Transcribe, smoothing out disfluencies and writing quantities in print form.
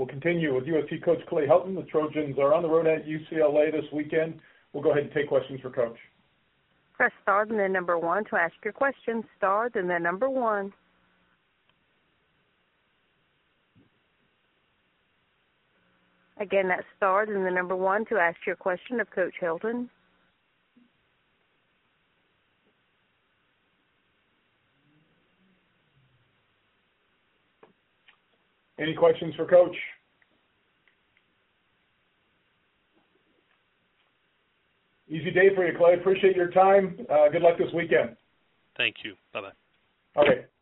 continue with USC coach Clay Helton. The Trojans are on the road at UCLA this weekend. We'll go ahead and take questions for Coach. Press star and then number 1 to ask your question. Star and then number 1. Again, that's star and the number 1 to ask your question of Coach Helton. Any questions for Coach? Easy day for you, Clay. Appreciate your time. Good luck this weekend. Thank you. Bye-bye. Okay.